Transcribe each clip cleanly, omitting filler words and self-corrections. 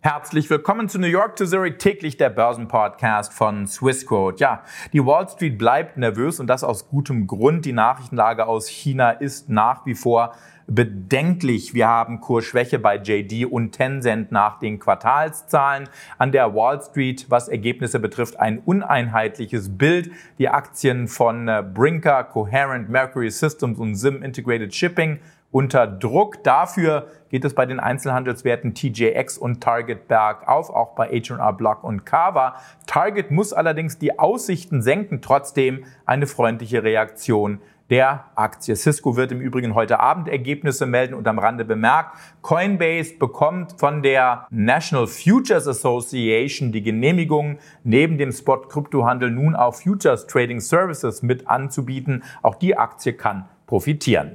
Herzlich willkommen zu New York to Zurich, täglich der Börsenpodcast von Swissquote. Ja, die Wall Street bleibt nervös und das aus gutem Grund. Die Nachrichtenlage aus China ist nach wie vor bedenklich. Wir haben Kursschwäche bei JD und Tencent nach den Quartalszahlen. An der Wall Street, was Ergebnisse betrifft, ein uneinheitliches Bild. Die Aktien von Brinker, Coherent, Mercury Systems und Sim Integrated Shipping unter Druck. Dafür geht es bei den Einzelhandelswerten TJX und Target bergauf, auch bei H&R Block und Carver. Target muss allerdings die Aussichten senken, trotzdem eine freundliche Reaktion der Aktie. Cisco wird im Übrigen heute Abend Ergebnisse melden und am Rande bemerkt, Coinbase bekommt von der National Futures Association die Genehmigung, neben dem Spot-Kryptohandel nun auch Futures Trading Services mit anzubieten. Auch die Aktie kann profitieren.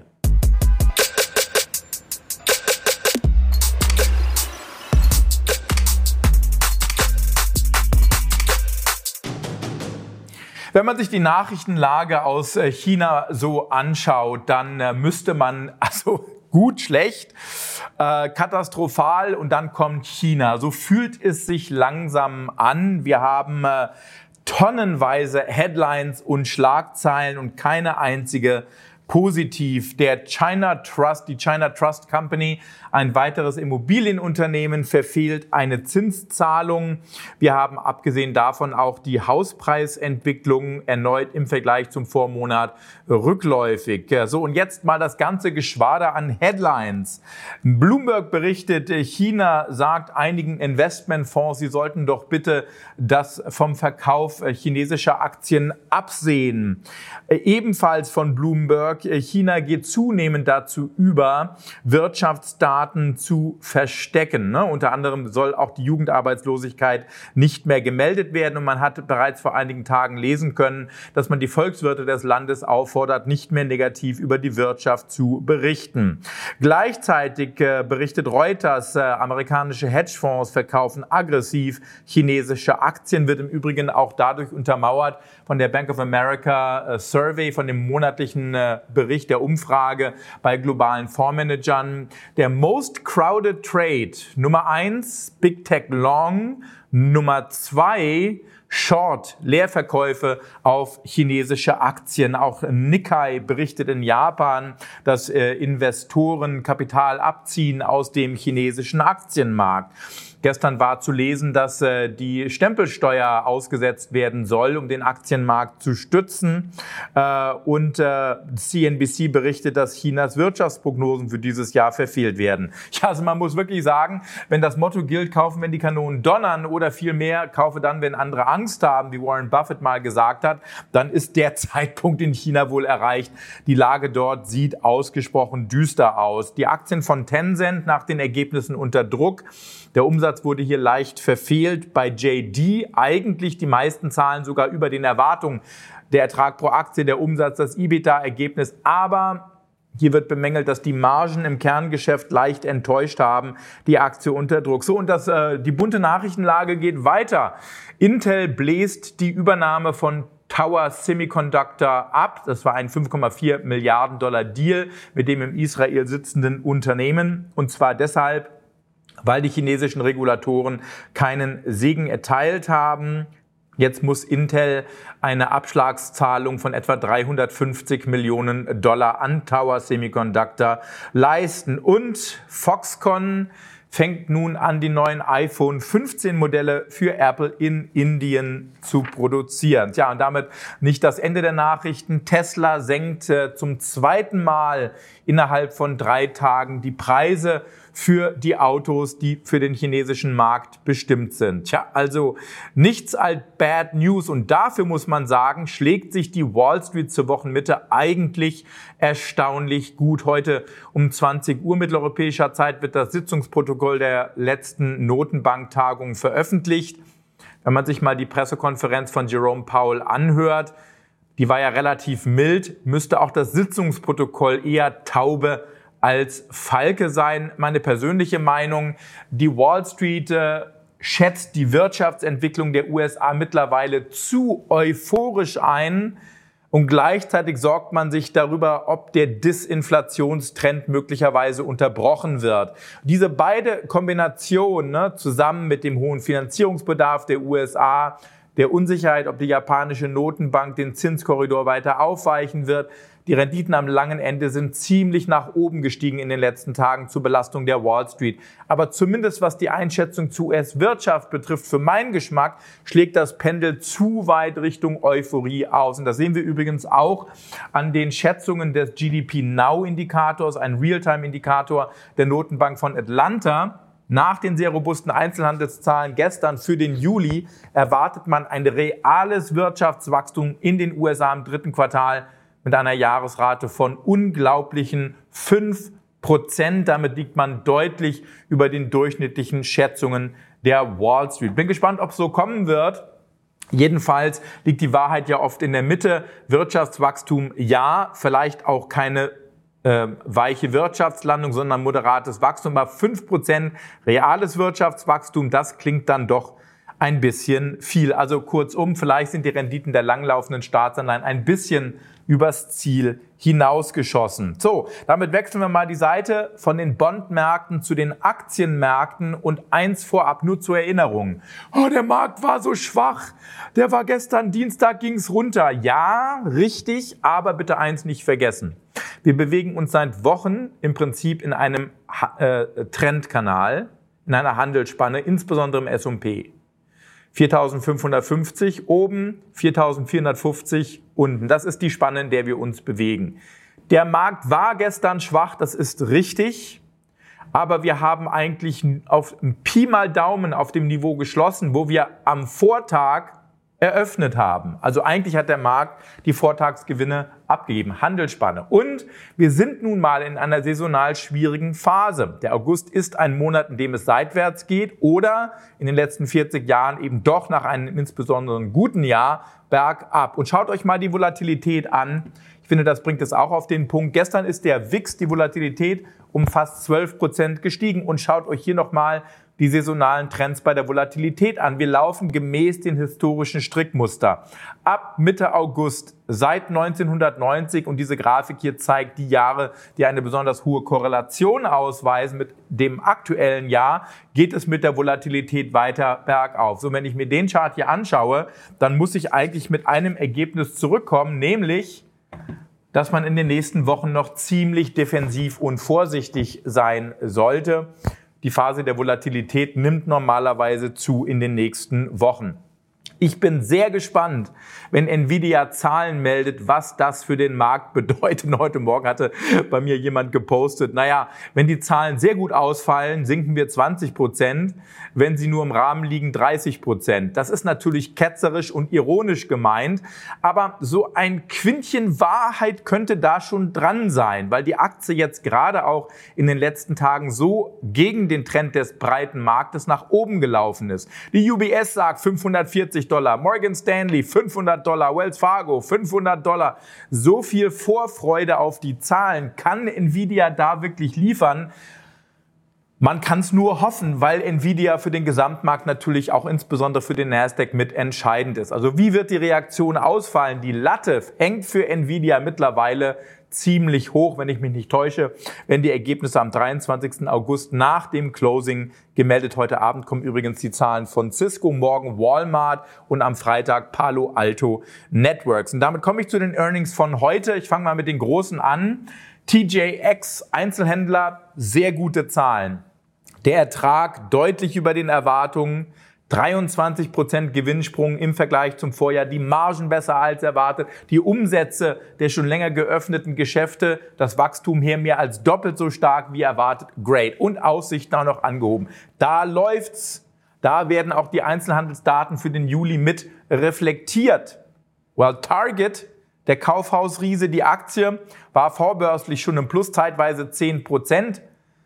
Wenn man sich die Nachrichtenlage aus China so anschaut, dann müsste man, also gut, schlecht, katastrophal und dann kommt China. So fühlt es sich langsam an. Wir haben tonnenweise Headlines und Schlagzeilen und keine einzige positiv. Die China Trust Company, ein weiteres Immobilienunternehmen, verfehlt eine Zinszahlung. Wir haben abgesehen davon auch die Hauspreisentwicklung erneut im Vergleich zum Vormonat rückläufig. So, und jetzt mal das ganze Geschwader an Headlines. Bloomberg berichtet, China sagt einigen Investmentfonds, sie sollten doch bitte das vom Verkauf chinesischer Aktien absehen. Ebenfalls von Bloomberg, China geht zunehmend dazu über, Wirtschaftsdaten zu verstecken. Unter anderem soll auch die Jugendarbeitslosigkeit nicht mehr gemeldet werden. Und man hat bereits vor einigen Tagen lesen können, dass man die Volkswirte des Landes auffordert, nicht mehr negativ über die Wirtschaft zu berichten. Gleichzeitig berichtet Reuters, amerikanische Hedgefonds verkaufen aggressiv chinesische Aktien, wird im Übrigen auch dadurch untermauert von der Bank of America Survey, von dem monatlichen Bericht der Umfrage bei globalen Fondsmanagern. Der Most Crowded Trade, Nummer 1, Big Tech Long, Nummer 2, Short, Leerverkäufe auf chinesische Aktien. Auch Nikkei berichtet in Japan, dass Investoren Kapital abziehen aus dem chinesischen Aktienmarkt. Gestern war zu lesen, dass die Stempelsteuer ausgesetzt werden soll, um den Aktienmarkt zu stützen. Und CNBC berichtet, dass Chinas Wirtschaftsprognosen für dieses Jahr verfehlt werden. Ja, also man muss wirklich sagen, wenn das Motto gilt, kaufen, wenn die Kanonen donnern oder vielmehr kaufe dann, wenn andere Angst haben, wie Warren Buffett mal gesagt hat, dann ist der Zeitpunkt in China wohl erreicht. Die Lage dort sieht ausgesprochen düster aus. Die Aktien von Tencent nach den Ergebnissen unter Druck. Der Umsatz wurde hier leicht verfehlt. Bei JD eigentlich die meisten Zahlen sogar über den Erwartungen. Der Ertrag pro Aktie, der Umsatz, das EBITDA-Ergebnis. Aber hier wird bemängelt, dass die Margen im Kerngeschäft leicht enttäuscht haben. Die Aktie unter Druck. So, und die bunte Nachrichtenlage geht weiter. Intel bläst die Übernahme von Tower Semiconductor ab. Das war ein 5,4 Milliarden Dollar Deal mit dem in Israel sitzenden Unternehmen. Und zwar deshalb, weil die chinesischen Regulatoren keinen Segen erteilt haben. Jetzt muss Intel eine Abschlagszahlung von etwa 350 Millionen Dollar an Tower Semiconductor leisten. Und Foxconn fängt nun an, die neuen iPhone 15 Modelle für Apple in Indien zu produzieren. Tja, und damit nicht das Ende der Nachrichten. Tesla senkt zum zweiten Mal innerhalb von 3 Tagen die Preise für die Autos, die für den chinesischen Markt bestimmt sind. Tja, also nichts als Bad News. Und dafür muss man sagen, schlägt sich die Wall Street zur Wochenmitte eigentlich erstaunlich gut. Heute um 20 Uhr mitteleuropäischer Zeit wird das Sitzungsprotokoll der letzten Notenbanktagung veröffentlicht. Wenn man sich mal die Pressekonferenz von Jerome Powell anhört, die war ja relativ mild, müsste auch das Sitzungsprotokoll eher Taube als Falke sein. Meine persönliche Meinung, die Wall Street schätzt die Wirtschaftsentwicklung der USA mittlerweile zu euphorisch ein. und gleichzeitig sorgt man sich darüber, ob der Disinflationstrend möglicherweise unterbrochen wird. Diese beide Kombinationen, zusammen mit dem hohen Finanzierungsbedarf der USA, der Unsicherheit, ob die japanische Notenbank den Zinskorridor weiter aufweichen wird. Die Renditen am langen Ende sind ziemlich nach oben gestiegen in den letzten Tagen zur Belastung der Wall Street. Aber zumindest was die Einschätzung zur US-Wirtschaft betrifft, für meinen Geschmack, schlägt das Pendel zu weit Richtung Euphorie aus. Und das sehen wir übrigens auch an den Schätzungen des GDP-Now-Indikators, ein Realtime-Indikator der Notenbank von Atlanta. Nach den sehr robusten Einzelhandelszahlen gestern für den Juli erwartet man ein reales Wirtschaftswachstum in den USA im dritten Quartal mit einer Jahresrate von unglaublichen 5%. Damit liegt man deutlich über den durchschnittlichen Schätzungen der Wall Street. Bin gespannt, ob es so kommen wird. Jedenfalls liegt die Wahrheit ja oft in der Mitte. Wirtschaftswachstum ja, vielleicht auch keine weiche Wirtschaftslandung, sondern moderates Wachstum. Aber 5% reales Wirtschaftswachstum, das klingt dann doch ein bisschen viel. Also kurzum, vielleicht sind die Renditen der langlaufenden Staatsanleihen ein bisschen übers Ziel hinausgeschossen. So, damit wechseln wir mal die Seite von den Bondmärkten zu den Aktienmärkten und eins vorab, nur zur Erinnerung. Oh, der Markt war so schwach. Der war gestern Dienstag, ging's runter. Ja, richtig, aber bitte eins nicht vergessen. Wir bewegen uns seit Wochen im Prinzip in einem Trendkanal, in einer Handelsspanne, insbesondere im S&P. 4.550 oben, 4.450 unten. Das ist die Spanne, in der wir uns bewegen. Der Markt war gestern schwach, das ist richtig. Aber wir haben eigentlich auf Pi mal Daumen auf dem Niveau geschlossen, wo wir am Vortag eröffnet haben. Also eigentlich hat der Markt die Vortagsgewinne abgegeben, Handelsspanne. Und wir sind nun mal in einer saisonal schwierigen Phase. Der August ist ein Monat, in dem es seitwärts geht oder in den letzten 40 Jahren eben doch nach einem insbesondere guten Jahr bergab. Und schaut euch mal die Volatilität an. Ich finde, das bringt es auch auf den Punkt. Gestern ist der WIX, die Volatilität, um fast 12% gestiegen. Und schaut euch hier nochmal die saisonalen Trends bei der Volatilität an. Wir laufen gemäß den historischen Strickmuster. Ab Mitte August seit 1990, und diese Grafik hier zeigt die Jahre, die eine besonders hohe Korrelation ausweisen mit dem aktuellen Jahr, geht es mit der Volatilität weiter bergauf. So, wenn ich mir den Chart hier anschaue, dann muss ich eigentlich mit einem Ergebnis zurückkommen, nämlich, dass man in den nächsten Wochen noch ziemlich defensiv und vorsichtig sein sollte. Die Phase der Volatilität nimmt normalerweise zu in den nächsten Wochen. Ich bin sehr gespannt, wenn Nvidia Zahlen meldet, was das für den Markt bedeutet. Heute Morgen hatte bei mir jemand gepostet, naja, wenn die Zahlen sehr gut ausfallen, sinken wir 20%, wenn sie nur im Rahmen liegen 30%. Das ist natürlich ketzerisch und ironisch gemeint, aber so ein Quintchen Wahrheit könnte da schon dran sein, weil die Aktie jetzt gerade auch in den letzten Tagen so gegen den Trend des breiten Marktes nach oben gelaufen ist. Die UBS sagt $540, Morgan Stanley $500, Wells Fargo $500. So viel Vorfreude auf die Zahlen kann Nvidia da wirklich liefern. Man kann es nur hoffen, weil Nvidia für den Gesamtmarkt natürlich auch insbesondere für den Nasdaq mit entscheidend ist. Also wie wird die Reaktion ausfallen? Die Latte hängt für Nvidia mittlerweile ziemlich hoch, wenn ich mich nicht täusche, wenn die Ergebnisse am 23. August nach dem Closing gemeldet. Heute Abend kommen übrigens die Zahlen von Cisco, morgen Walmart und am Freitag Palo Alto Networks. Und damit komme ich zu den Earnings von heute. Ich fange mal mit den großen an. TJX, Einzelhändler, sehr gute Zahlen. Der Ertrag deutlich über den Erwartungen. 23% Gewinnsprung im Vergleich zum Vorjahr, die Margen besser als erwartet, die Umsätze der schon länger geöffneten Geschäfte, das Wachstum hier mehr als doppelt so stark wie erwartet, great. Und Aussichten auch noch angehoben. Da läuft's. Da werden auch die Einzelhandelsdaten für den Juli mit reflektiert. Well, Target, der Kaufhausriese, die Aktie, war vorbörslich schon im Plus, zeitweise 10%.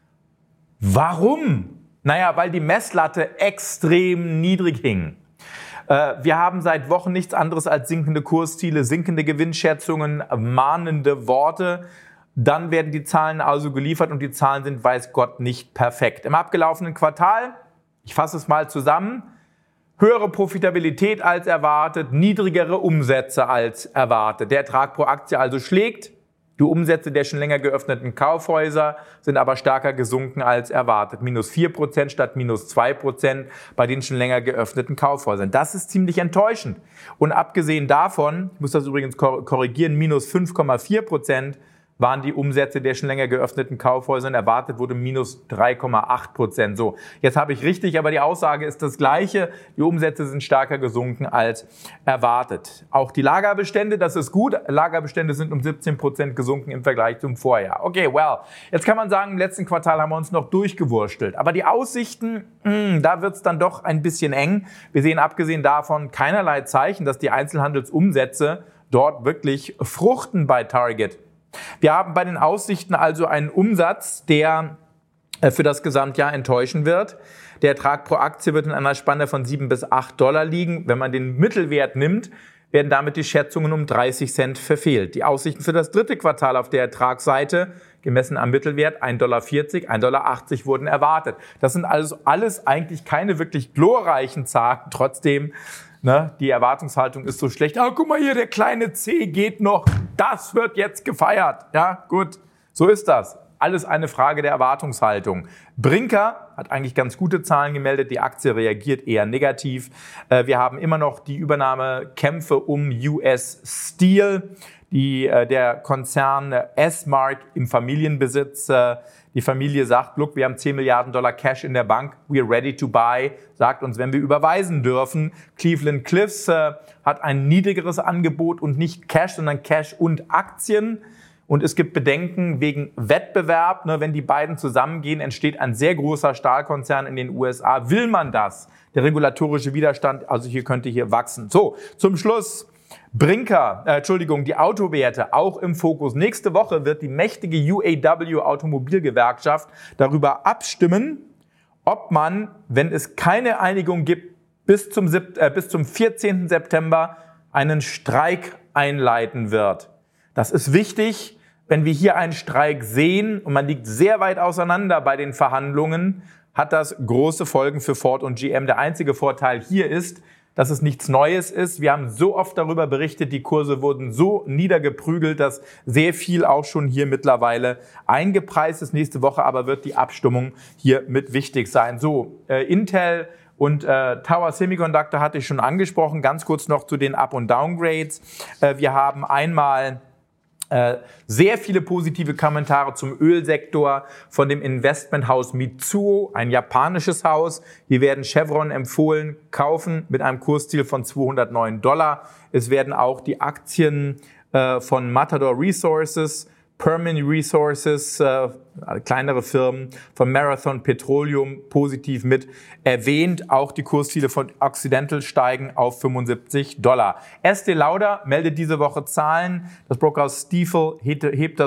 Warum? Naja, weil die Messlatte extrem niedrig hing. Wir haben seit Wochen nichts anderes als sinkende Kursziele, sinkende Gewinnschätzungen, mahnende Worte. Dann werden die Zahlen also geliefert und die Zahlen sind, weiß Gott, nicht perfekt. Im abgelaufenen Quartal, ich fasse es mal zusammen, höhere Profitabilität als erwartet, niedrigere Umsätze als erwartet. Der Ertrag pro Aktie also schlägt. Die Umsätze der schon länger geöffneten Kaufhäuser sind aber stärker gesunken als erwartet. Minus 4% statt minus 2% bei den schon länger geöffneten Kaufhäusern. Das ist ziemlich enttäuschend. Und abgesehen davon, ich muss das übrigens korrigieren, minus 5,4% waren die Umsätze der schon länger geöffneten Kaufhäusern. Erwartet wurde minus 3,8%. So, jetzt habe ich richtig, aber die Aussage ist das Gleiche. Die Umsätze sind stärker gesunken als erwartet. Auch die Lagerbestände, das ist gut. Lagerbestände sind um 17% gesunken im Vergleich zum Vorjahr. Okay, well, jetzt kann man sagen, im letzten Quartal haben wir uns noch durchgewurstelt. Aber die Aussichten, da wird es dann doch ein bisschen eng. Wir sehen abgesehen davon keinerlei Zeichen, dass die Einzelhandelsumsätze dort wirklich fruchten bei Target. Wir haben bei den Aussichten also einen Umsatz, der für das Gesamtjahr enttäuschen wird. Der Ertrag pro Aktie wird in einer Spanne von $7 bis $8 liegen. Wenn man den Mittelwert nimmt, werden damit die Schätzungen um 30 Cent verfehlt. Die Aussichten für das dritte Quartal auf der Ertragsseite, gemessen am Mittelwert, $1,40, $1,80 wurden erwartet. Das sind also alles eigentlich keine wirklich glorreichen Zahlen. Trotzdem, die Erwartungshaltung ist so schlecht. Oh, guck mal hier, der kleine C geht noch. Das wird jetzt gefeiert. Ja, gut. So ist das. Alles eine Frage der Erwartungshaltung. Brinker hat eigentlich ganz gute Zahlen gemeldet. Die Aktie reagiert eher negativ. Wir haben immer noch die Übernahmekämpfe um US Steel. Der Konzern S-Mark im Familienbesitz. Die Familie sagt, look, wir haben $10 Milliarden Cash in der Bank. We're ready to buy. Sagt uns, wenn wir überweisen dürfen. Cleveland Cliffs hat ein niedrigeres Angebot und nicht Cash, sondern Cash und Aktien. Und es gibt Bedenken wegen Wettbewerb. Wenn die beiden zusammengehen, entsteht ein sehr großer Stahlkonzern in den USA. Will man das? Der regulatorische Widerstand, also könnte hier wachsen. So, zum Schluss. Die Autowerte auch im Fokus. Nächste Woche wird die mächtige UAW Automobilgewerkschaft darüber abstimmen, ob man, wenn es keine Einigung gibt, bis zum 14. September einen Streik einleiten wird. Das ist wichtig, wenn wir hier einen Streik sehen und man liegt sehr weit auseinander bei den Verhandlungen, hat das große Folgen für Ford und GM. Der einzige Vorteil hier ist, dass es nichts Neues ist. Wir haben so oft darüber berichtet, die Kurse wurden so niedergeprügelt, dass sehr viel auch schon hier mittlerweile eingepreist ist. Nächste Woche aber wird die Abstimmung hier mit wichtig sein. So, Intel und Tower Semiconductor hatte ich schon angesprochen. Ganz kurz noch zu den Up- und Downgrades. Wir haben einmal sehr viele positive Kommentare zum Ölsektor von dem Investmenthaus Mitsuo, ein japanisches Haus. Hier werden Chevron empfohlen, kaufen mit einem Kursziel von $209. Es werden auch die Aktien von Matador Resources, Permian Resources, kleinere Firmen von Marathon Petroleum positiv mit erwähnt. Auch die Kursziele von Occidental steigen auf $75. Estée Lauder meldet diese Woche Zahlen. Das Brokerhaus Stifel reduziert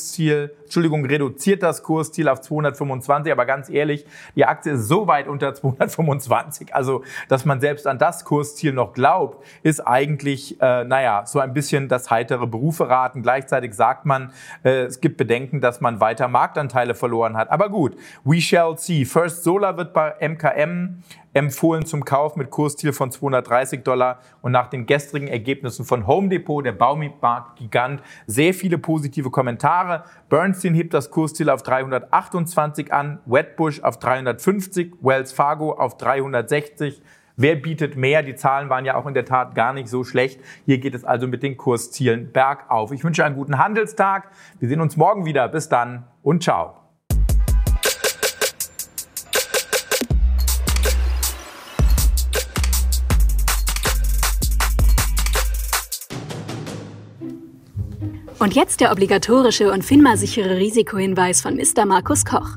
das Kursziel auf 225. Aber ganz ehrlich, die Aktie ist so weit unter 225. Also, dass man selbst an das Kursziel noch glaubt, ist eigentlich, so ein bisschen das heitere Berufe raten. Gleichzeitig sagt man, es gibt Bedenken, dass man weiter Marktanteile verloren hat. Aber gut, we shall see. First Solar wird bei MKM empfohlen zum Kauf mit Kursziel von $230 und nach den gestrigen Ergebnissen von Home Depot, der Baumarktgigant, sehr viele positive Kommentare. Bernstein hebt das Kursziel auf 328 an, Wedbush auf 350, Wells Fargo auf 360. Wer bietet mehr? Die Zahlen waren ja auch in der Tat gar nicht so schlecht. Hier geht es also mit den Kurszielen bergauf. Ich wünsche einen guten Handelstag. Wir sehen uns morgen wieder. Bis dann und ciao. Und jetzt der obligatorische und FINMA-sichere Risikohinweis von Mr. Markus Koch.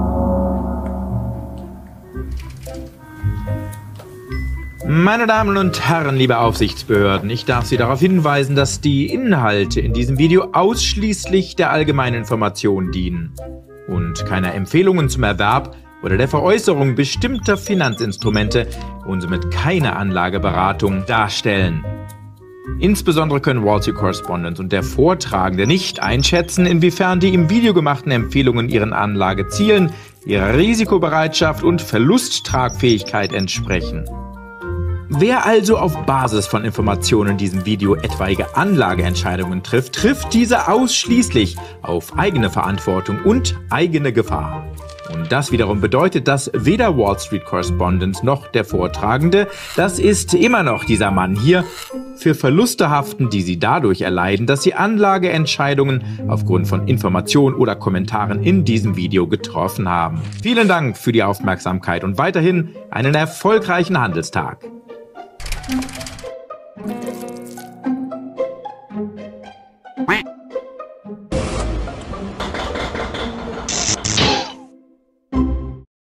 Meine Damen und Herren, liebe Aufsichtsbehörden, ich darf Sie darauf hinweisen, dass die Inhalte in diesem Video ausschließlich der allgemeinen Information dienen und keine Empfehlungen zum Erwerb oder der Veräußerung bestimmter Finanzinstrumente und somit keine Anlageberatung darstellen. Insbesondere können Wall Street Correspondent und der Vortragende nicht einschätzen, inwiefern die im Video gemachten Empfehlungen ihren Anlagezielen, ihrer Risikobereitschaft und Verlusttragfähigkeit entsprechen. Wer also auf Basis von Informationen in diesem Video etwaige Anlageentscheidungen trifft, trifft diese ausschließlich auf eigene Verantwortung und eigene Gefahr. Und das wiederum bedeutet, dass weder Wall Street Correspondent noch der Vortragende, das ist immer noch dieser Mann hier, für Verluste haften, die sie dadurch erleiden, dass sie Anlageentscheidungen aufgrund von Informationen oder Kommentaren in diesem Video getroffen haben. Vielen Dank für die Aufmerksamkeit und weiterhin einen erfolgreichen Handelstag.